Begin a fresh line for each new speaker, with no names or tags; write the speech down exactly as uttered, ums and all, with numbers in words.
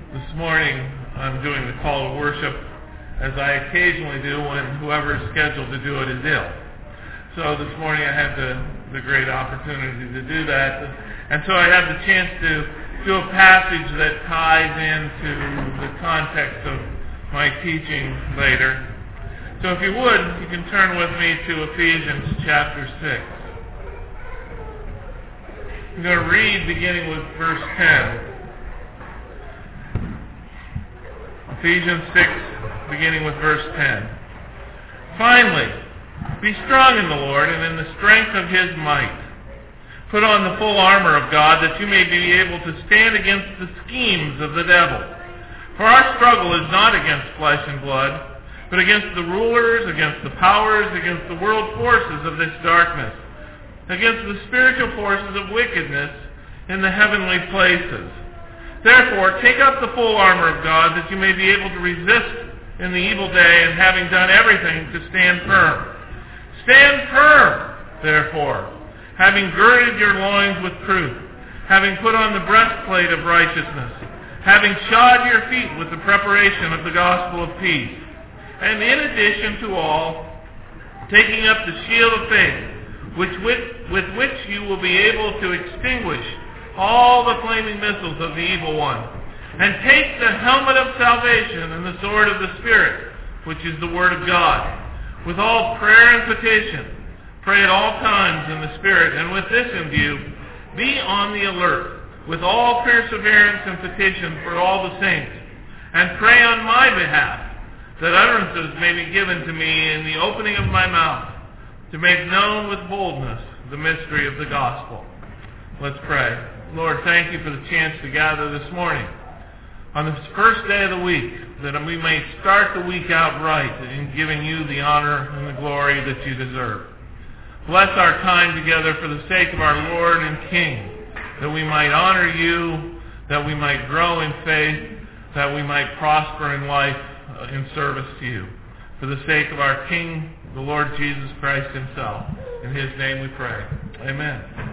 This morning I'm doing the call to worship as I occasionally do when whoever is scheduled to do it is ill. So this morning I had the, the great opportunity to do that. And so I had the chance to do a passage that ties into the context of my teaching later. So if you would, you can turn with me to Ephesians chapter six. I'm going to read beginning with verse ten. Ephesians six, beginning with verse ten. Finally, be strong in the Lord and in the strength of His might. Put on the full armor of God that you may be able to stand against the schemes of the devil. For our struggle is not against flesh and blood, but against the rulers, against the powers, against the world forces of this darkness, against the spiritual forces of wickedness in the heavenly places. Therefore, take up the full armor of God that you may be able to resist in the evil day, and having done everything, to stand firm. Stand firm, therefore, having girded your loins with truth, having put on the breastplate of righteousness, having shod your feet with the preparation of the gospel of peace, and in addition to all, taking up the shield of faith, which with, with which you will be able to extinguish all the flaming missiles of the evil one, and take the helmet of salvation and the sword of the Spirit, which is the word of God, with all prayer and petition. Pray at all times in the Spirit, and with this in view, be on the alert, with all perseverance and petition for all the saints, and pray on my behalf, that utterances may be given to me in the opening of my mouth, to make known with boldness the mystery of the gospel. Let's pray. Lord, thank you for the chance to gather this morning on this first day of the week, that we may start the week out right in giving you the honor and the glory that you deserve. Bless our time together for the sake of our Lord and King, that we might honor you, that we might grow in faith, that we might prosper in life uh, in service to you. For the sake of our King, the Lord Jesus Christ himself. In his name we pray. Amen.